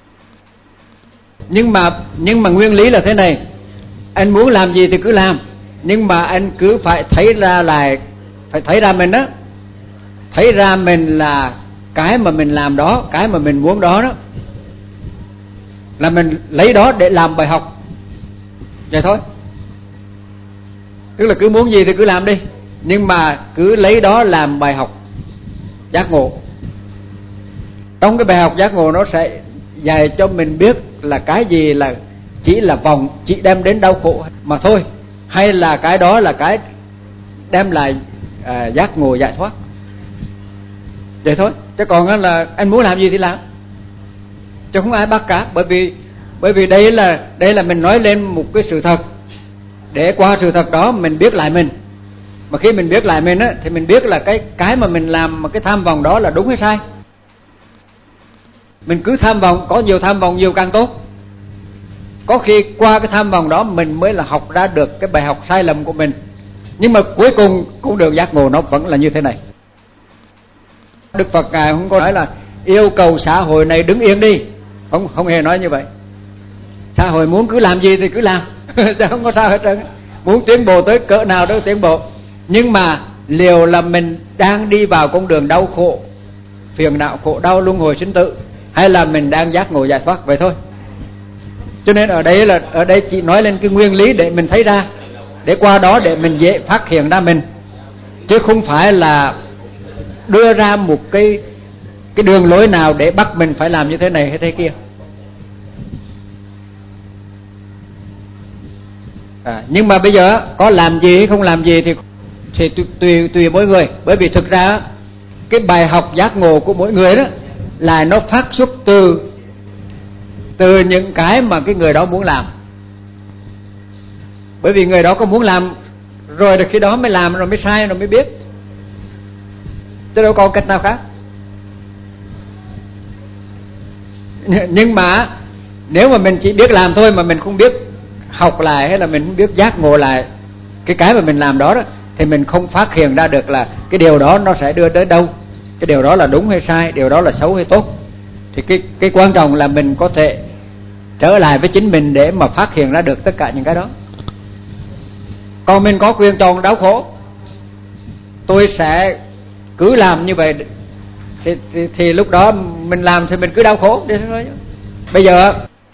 Nhưng mà nguyên lý là thế này. Anh muốn làm gì thì cứ làm, nhưng mà anh cứ phải thấy ra mình đó. Thấy ra mình là cái mà mình làm đó, cái mà mình muốn đó đó. là mình lấy đó để làm bài học, vậy thôi. Tức là cứ muốn gì thì cứ làm đi, nhưng mà cứ lấy đó làm bài học giác ngộ. Trong cái bài học giác ngộ nó sẽ dạy cho mình biết là cái gì là chỉ là vòng, chỉ đem đến đau khổ mà thôi, hay là cái đó là cái đem lại giác ngộ giải thoát, vậy thôi. Chứ còn là anh muốn làm gì thì làm, chứ không ai bắt cả. Bởi vì đây là mình nói lên một cái sự thật, để qua sự thật đó mình biết lại mình. Mà khi mình biết lại mình á, thì mình biết là cái mà mình làm, mà cái tham vọng đó là đúng hay sai. Mình cứ tham vọng, có nhiều tham vọng nhiều càng tốt. Có khi qua cái tham vọng đó mình mới là học ra được cái bài học sai lầm của mình, nhưng mà cuối cùng cũng được giác ngộ, nó vẫn là như thế này. Đức Phật Ngài không có nói là yêu cầu xã hội này đứng yên đi, không hề nói như vậy. Xã hội muốn cứ làm gì thì cứ làm chứ không có sao hết trơn. Muốn tiến bộ tới cỡ nào đó tiến bộ, nhưng mà liệu là mình đang đi vào con đường đau khổ, phiền não, khổ đau, luân hồi sinh tử, hay là mình đang giác ngộ giải thoát, vậy thôi. Cho nên ở đây chỉ nói lên cái nguyên lý để mình thấy ra, để qua đó để mình dễ phát hiện ra mình, chứ không phải là đưa ra một cái đường lối nào để bắt mình phải làm như thế này hay thế kia. Nhưng mà bây giờ có làm gì hay không làm gì thì tùy mỗi người. Bởi vì thực ra cái bài học giác ngộ của mỗi người đó là nó phát xuất từ những cái mà cái người đó muốn làm. Bởi vì người đó có muốn làm rồi, được khi đó mới làm, rồi mới sai, rồi mới biết, chứ đâu còn cách nào khác. Nhưng mà nếu mà mình chỉ biết làm thôi, mà mình không biết học lại, hay là mình không biết giác ngộ lại cái mà mình làm đó, thì mình không phát hiện ra được là cái điều đó nó sẽ đưa tới đâu, cái điều đó là đúng hay sai, điều đó là xấu hay tốt. Thì cái quan trọng là mình có thể trở lại với chính mình để mà phát hiện ra được tất cả những cái đó. Còn mình có quyền chọn đau khổ, tôi sẽ cứ làm như vậy, thì lúc đó mình làm thì mình cứ đau khổ đi thôi. Bây giờ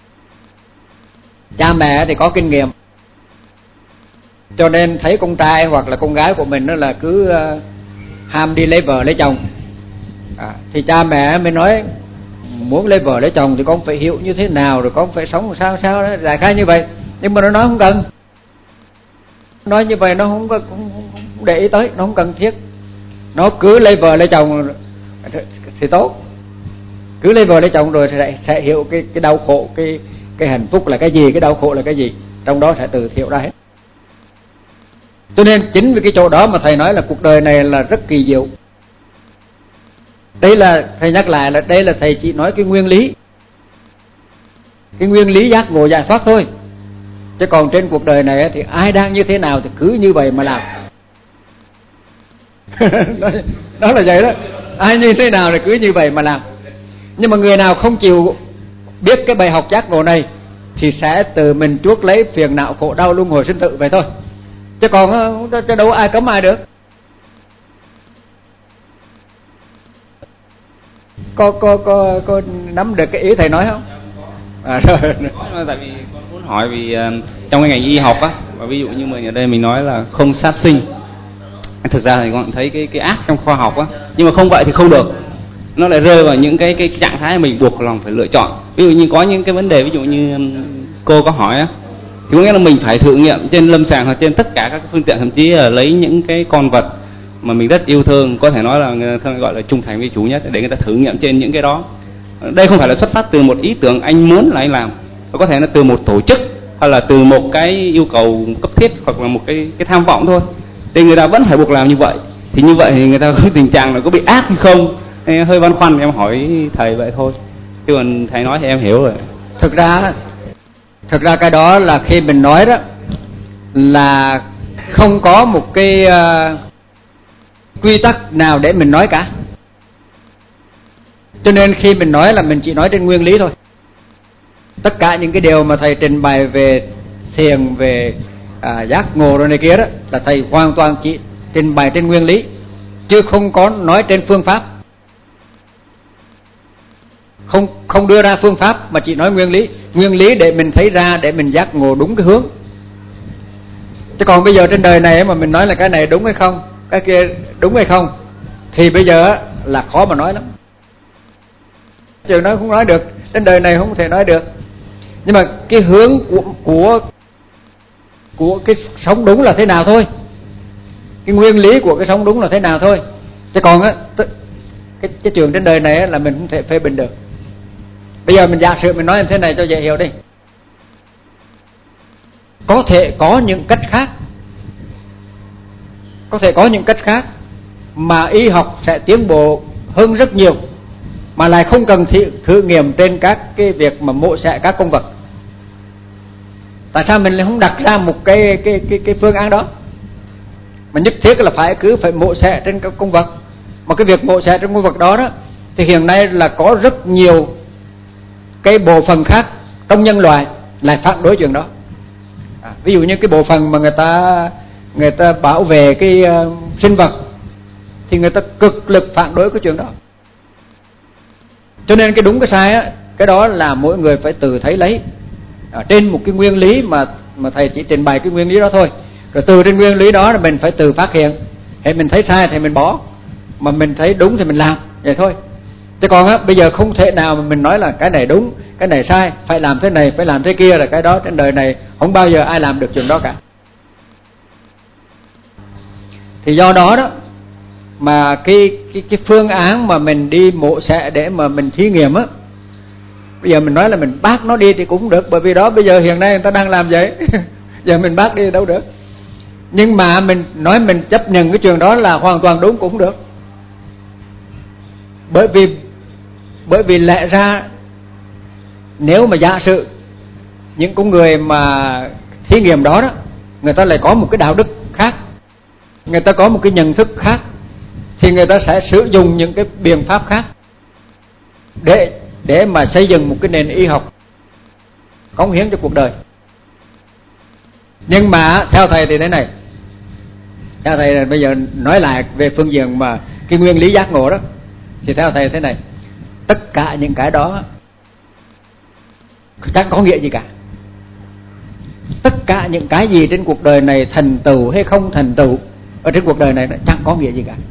cha mẹ thì có kinh nghiệm, cho nên thấy con trai hoặc là con gái của mình đó là cứ ham đi lấy vợ lấy chồng, thì cha mẹ mới nói muốn lấy vợ lấy chồng thì con phải hiểu như thế nào, rồi con phải sống sao đó, đại khái như vậy. Nhưng mà nó nói không cần, nói như vậy nó không để ý tới, nó không cần thiết. Nó cứ lấy vợ lấy chồng thì tốt, cứ lấy vợ lấy chồng rồi thì sẽ hiểu cái đau khổ, cái hạnh phúc là cái gì, cái đau khổ là cái gì, trong đó sẽ tự hiểu ra hết. Cho nên chính vì cái chỗ đó mà thầy nói là cuộc đời này là rất kỳ diệu. Đây là thầy nhắc lại là đây là thầy chỉ nói cái nguyên lý, cái nguyên lý giác ngộ giải thoát thôi. Chứ còn trên cuộc đời này thì ai đang như thế nào thì cứ như vậy mà làm. Đó là vậy đó, ai như thế nào thì cứ như vậy mà làm. Nhưng mà người nào không chịu biết cái bài học giác ngộ này thì sẽ tự mình chuốc lấy phiền não, khổ đau, luân hồi sinh tử vậy thôi. Chứ còn chứ đâu ai cấm ai được. Có nắm được cái ý thầy nói không? Rồi. Tại vì con muốn hỏi, vì trong cái ngành y học á, và ví dụ như mình ở đây mình nói là không sát sinh, thực ra thì con thấy cái ác trong khoa học á, nhưng mà không vậy thì không được. Nó lại rơi vào những cái trạng thái mình buộc lòng phải lựa chọn. Ví dụ như có những cái vấn đề, ví dụ như cô có hỏi á, thì có nghĩa là mình phải thử nghiệm trên lâm sàng hoặc trên tất cả các phương tiện, thậm chí là lấy những cái con vật mà mình rất yêu thương, có thể nói là người ta gọi là trung thành với chủ nhất, để người ta thử nghiệm trên những cái đó. Đây không phải là xuất phát từ một ý tưởng anh muốn là anh làm, có thể là từ một tổ chức, hoặc là từ một cái yêu cầu cấp thiết, hoặc là một cái tham vọng thôi, thì người ta vẫn phải buộc làm như vậy. Thì như vậy thì người ta có tình trạng là có bị ác hay không, hơi băn khoăn, em hỏi thầy vậy thôi, chứ còn thầy nói thì em hiểu rồi. Thực ra cái đó là khi mình nói đó là không có một cái quy tắc nào để mình nói cả. Cho nên khi mình nói là mình chỉ nói trên nguyên lý thôi. Tất cả những cái điều mà thầy trình bày về thiền, về giác ngộ rồi này kia đó, là thầy hoàn toàn chỉ trình bày trên nguyên lý, chứ không có nói trên phương pháp. không đưa ra phương pháp mà chỉ nói nguyên lý để mình thấy ra, để mình giác ngộ đúng cái hướng. Chứ còn bây giờ trên đời này mà mình nói là cái này đúng hay không, cái kia đúng hay không, thì bây giờ là khó mà nói lắm. Trường nói không nói được, trên đời này không thể nói được. Nhưng mà cái hướng của cái sống đúng là thế nào thôi, cái nguyên lý của cái sống đúng là thế nào thôi. Chứ còn á, cái trường trên đời này là mình không thể phê bình được. Bây giờ mình giả sử mình nói em thế này cho dễ hiểu đi. Có thể có những cách khác, có thể có những cách khác mà y học sẽ tiến bộ hơn rất nhiều, mà lại không cần thử nghiệm trên các cái việc mà mổ xẻ các con vật. Tại sao mình lại không đặt ra một cái phương án đó mà nhất thiết là phải mổ xẻ trên các con vật? Mà cái việc mổ xẻ trên con vật đó thì hiện nay là có rất nhiều cái bộ phận khác trong nhân loại lại phản đối chuyện đó. Ví dụ như cái bộ phận mà người ta bảo vệ cái sinh vật thì người ta cực lực phản đối cái chuyện đó. Cho nên cái đúng cái sai cái đó là mỗi người phải tự thấy lấy trên một cái nguyên lý mà thầy chỉ trình bày cái nguyên lý đó thôi. Rồi từ trên nguyên lý đó là mình phải tự phát hiện. Hệ mình thấy sai thì mình bỏ, mà mình thấy đúng thì mình làm, vậy thôi. Chứ còn bây giờ không thể nào mà mình nói là cái này đúng, cái này sai, phải làm thế này, phải làm thế kia, là cái đó trên đời này không bao giờ ai làm được chuyện đó cả. Thì do đó mà cái phương án mà mình đi mổ xẻ để mà mình thí nghiệm bây giờ mình nói là mình bác nó đi thì cũng được, bởi vì đó bây giờ hiện nay người ta đang làm vậy. Giờ mình bác đi đâu được. Nhưng mà mình nói mình chấp nhận cái chuyện đó là hoàn toàn đúng cũng được. Bởi vì lẽ ra nếu mà giả sử những con người mà thí nghiệm đó người ta lại có một cái đạo đức khác, người ta có một cái nhận thức khác, thì người ta sẽ sử dụng những cái biện pháp khác để mà xây dựng một cái nền y học cống hiến cho cuộc đời. Nhưng mà theo thầy thì thế này, theo thầy là bây giờ nói lại về phương diện mà cái nguyên lý giác ngộ đó, thì theo thầy thế này, tất cả những cái đó chẳng có nghĩa gì cả. Tất cả những cái gì trên cuộc đời này, thành tựu hay không thành tựu ở trên cuộc đời này, nó chẳng có nghĩa gì cả.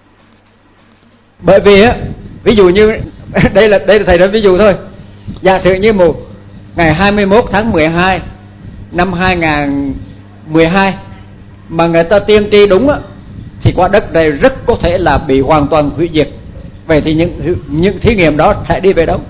Bởi vì ví dụ như đây là thầy nói ví dụ thôi. Giả sử như một ngày 21 tháng 12 năm 2012 mà người ta tiên tri đúng thì quả đất này rất có thể là bị hoàn toàn hủy diệt. Vậy thì những thí nghiệm đó sẽ đi về đâu?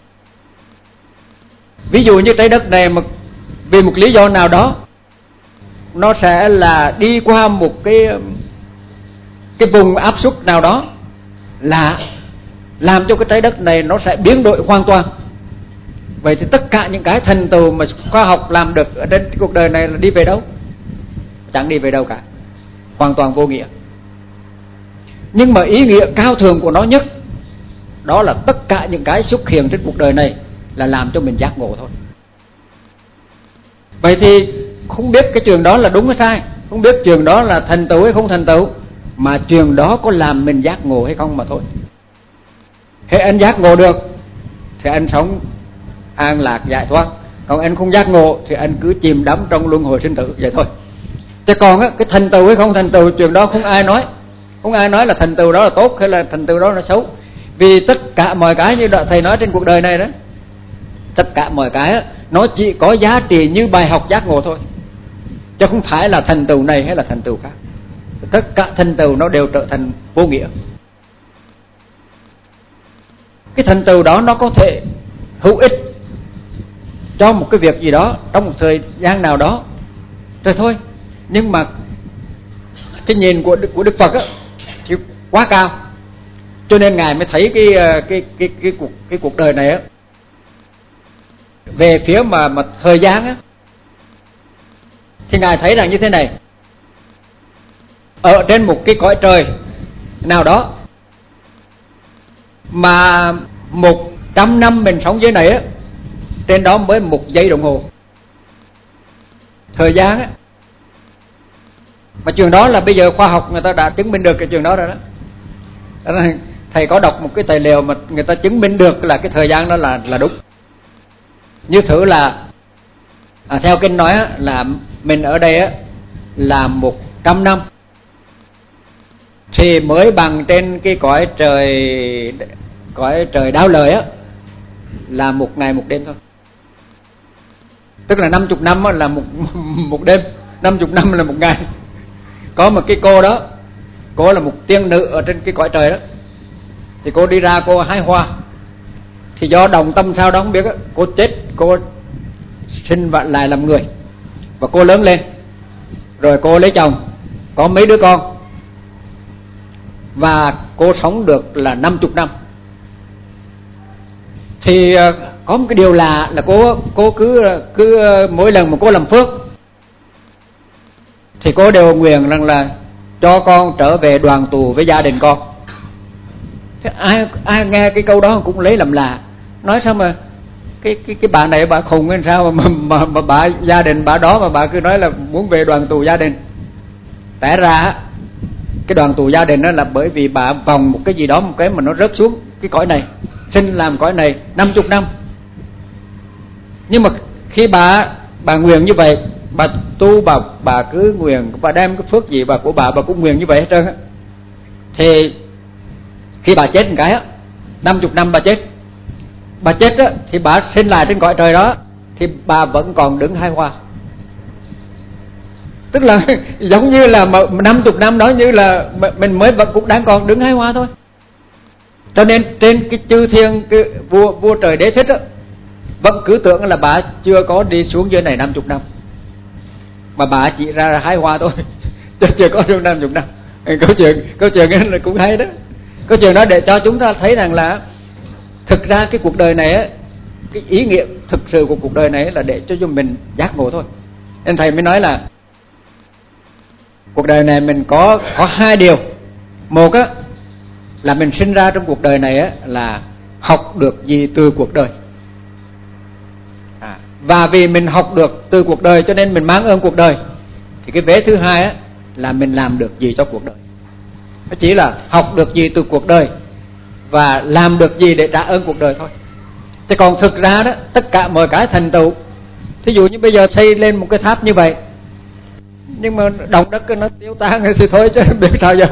Ví dụ như trái đất này mà vì một lý do nào đó nó sẽ là đi qua một cái vùng áp suất nào đó là làm cho cái trái đất này nó sẽ biến đổi hoàn toàn. Vậy thì tất cả những cái thành tựu mà khoa học làm được ở trên cuộc đời này là đi về đâu? Chẳng đi về đâu cả, hoàn toàn vô nghĩa. Nhưng mà ý nghĩa cao thượng của nó nhất đó là tất cả những cái xuất hiện trên cuộc đời này là làm cho mình giác ngộ thôi. Vậy thì không biết cái trường đó là đúng hay sai, không biết trường đó là thành tựu hay không thành tựu, mà trường đó có làm mình giác ngộ hay không mà thôi. Hễ anh giác ngộ được thì anh sống an lạc giải thoát, còn anh không giác ngộ thì anh cứ chìm đắm trong luân hồi sinh tử vậy thôi. Chứ còn cái thành tựu hay không thành tựu, trường đó không ai nói. Không ai nói là thành tựu đó là tốt hay là thành tựu đó là xấu. Vì tất cả mọi cái như thầy nói trên cuộc đời này đó, tất cả mọi cái nó chỉ có giá trị như bài học giác ngộ thôi, chứ không phải là thành tựu này hay là thành tựu khác. Tất cả thành tựu nó đều trở thành vô nghĩa. Cái thành tựu đó nó có thể hữu ích cho một cái việc gì đó trong một thời gian nào đó rồi thôi, nhưng mà cái nhìn của Đức Phật thì quá cao, cho nên ngài mới thấy cái cuộc đời này về phía mà thời gian thì ngài thấy rằng như thế này: ở trên một cái cõi trời nào đó mà 100 năm mình sống dưới này trên đó mới 1 giây đồng hồ thời gian mà trường đó là bây giờ khoa học người ta đã chứng minh được cái trường đó rồi đó. thầy có đọc một cái tài liệu mà người ta chứng minh được là cái thời gian đó là đúng. Như thử là theo kinh nói là mình ở đây là 100 năm thì mới bằng trên cái cõi trời đáo lời là 1 ngày 1 đêm thôi. Tức là 50 năm là một đêm, 50 năm là 1 ngày. Có một cái cô đó, cô là một tiên nữ ở trên cái cõi trời đó, thì cô đi ra cô hái hoa, thì do đồng tâm sao đó không biết cô chết, cô sinh lại làm người, và cô lớn lên rồi cô lấy chồng, có mấy đứa con, và cô sống được là 50 năm. Thì có một cái điều lạ là cô cứ mỗi lần mà cô làm phước thì cô đều nguyện rằng là cho con trở về đoàn tụ với gia đình con. Thế ai nghe cái câu đó cũng lấy làm lạ, nói sao mà cái bà này bà khùng hay sao mà bà gia đình bà đó mà bà cứ nói là muốn về đoàn tụ gia đình. Té ra cái đoàn tụ gia đình đó là bởi vì bà vòng một cái gì đó, một cái mà nó rớt xuống cái cõi này, sinh làm cõi này 50 năm. Nhưng mà khi bà nguyện như vậy, bà tu, bà cứ nguyện, bà đem cái phước gì của bà cũng nguyện như vậy hết trơn á. Thì khi bà chết một cái 50 năm bà chết thì bà sinh lại trên cõi trời đó thì bà vẫn còn đứng hái hoa. Tức là giống như là 50 năm đó như là mình mới vẫn cũng đang còn đứng hái hoa thôi. Cho nên trên cái chư thiên, cái vua trời Đế Thích vẫn cứ tưởng là bà chưa có đi xuống dưới này 50 năm, mà bà chỉ ra hái hoa thôi chưa có được 50 năm. Câu chuyện là cũng hay đó. Câu chuyện đó để cho chúng ta thấy rằng là thực ra cái cuộc đời này cái ý nghĩa thực sự của cuộc đời này là để cho mình giác ngộ thôi. Nên thầy mới nói là cuộc đời này mình có 2 điều. Một là mình sinh ra trong cuộc đời này là học được gì từ cuộc đời, và vì mình học được từ cuộc đời cho nên mình mang ơn cuộc đời. Thì cái vế thứ hai là mình làm được gì cho cuộc đời. Nó chỉ là học được gì từ cuộc đời và làm được gì để trả ơn cuộc đời thôi. Thế còn thực ra đó, tất cả mọi cái thành tựu, thí dụ như bây giờ xây lên một cái tháp như vậy, nhưng mà động đất nó tiêu tan thì thôi chứ biết sao giờ.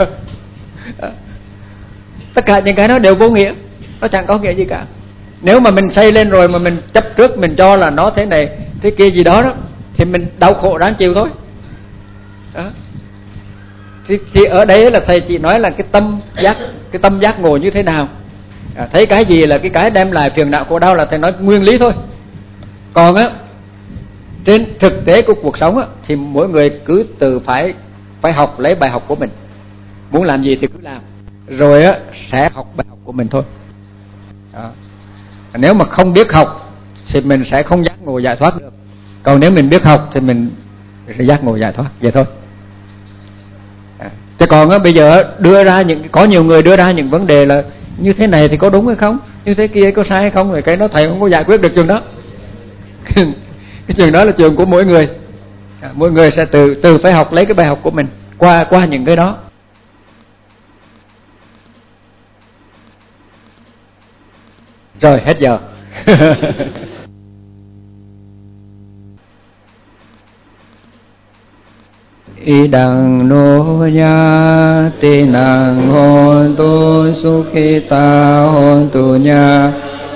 Tất cả những cái nó đều vô nghĩa, nó chẳng có nghĩa gì cả. Nếu mà mình xây lên rồi mà mình chấp trước, mình cho là nó thế này thế kia gì đó thì mình đau khổ ráng chịu thôi đó. Thì ở đấy là thầy chỉ nói là cái tâm giác ngộ như thế nào. Thấy cái gì là cái đem lại phiền não khổ đau là thầy nói nguyên lý thôi. Còn trên thực tế của cuộc sống thì mỗi người cứ tự phải học lấy bài học của mình. Muốn làm gì thì cứ làm, rồi sẽ học bài học của mình thôi đó. Nếu mà không biết học thì mình sẽ không giác ngộ giải thoát được. Còn nếu mình biết học thì mình sẽ giác ngộ giải thoát vậy thôi. Thế còn bây giờ có nhiều người đưa ra những vấn đề là như thế này thì có đúng hay không, như thế kia có sai hay không, rồi cái đó thầy không có giải quyết được chuyện đó. Cái chuyện đó là chuyện của mỗi người. Mỗi người sẽ từ phải học lấy cái bài học của mình qua những cái đó. Rồi hết giờ. Idang no nya tinang hontu sukhita hontu nya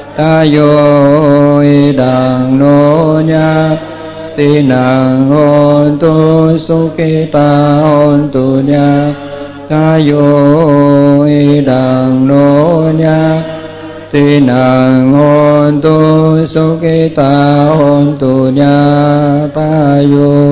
tayo. Idang no nya tinang hontu sukhita hontu nya tayo. Idang no nya tinang hontu sukhita hontu nya tayo.